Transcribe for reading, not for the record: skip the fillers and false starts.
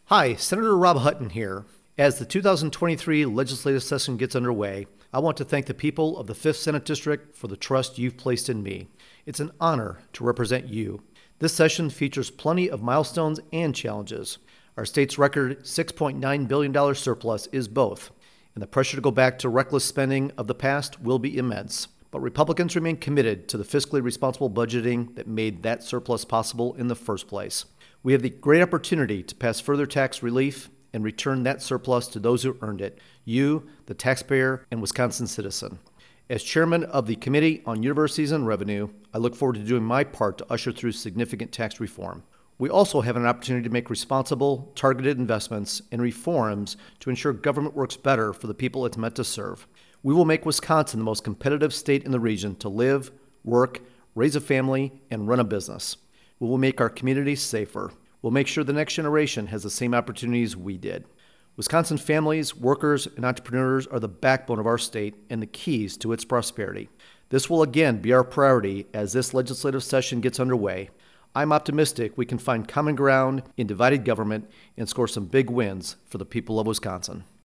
Hi, Senator Rob Hutton here. As the 2023 legislative session gets underway, I want to thank the people of the 5th Senate District for the trust you've placed in me. It's an honor to represent you. This session features plenty of milestones and challenges. Our state's record $6.9 billion surplus is both, and the pressure to go back to reckless spending of the past will be immense. But Republicans remain committed to the fiscally responsible budgeting that made that surplus possible in the first place. We have the great opportunity to pass further tax relief and return that surplus to those who earned it, you, the taxpayer, and Wisconsin citizen. As chairman of the Committee on Universities and Revenue, I look forward to doing my part to usher through significant tax reform. We also have an opportunity to make responsible, targeted investments and reforms to ensure government works better for the people it's meant to serve. We will make Wisconsin the most competitive state in the region to live, work, raise a family, and run a business. We will make our communities safer. We'll make sure the next generation has the same opportunities we did. Wisconsin families, workers, and entrepreneurs are the backbone of our state and the keys to its prosperity. This will again be our priority as this legislative session gets underway. I'm optimistic we can find common ground in divided government and score some big wins for the people of Wisconsin.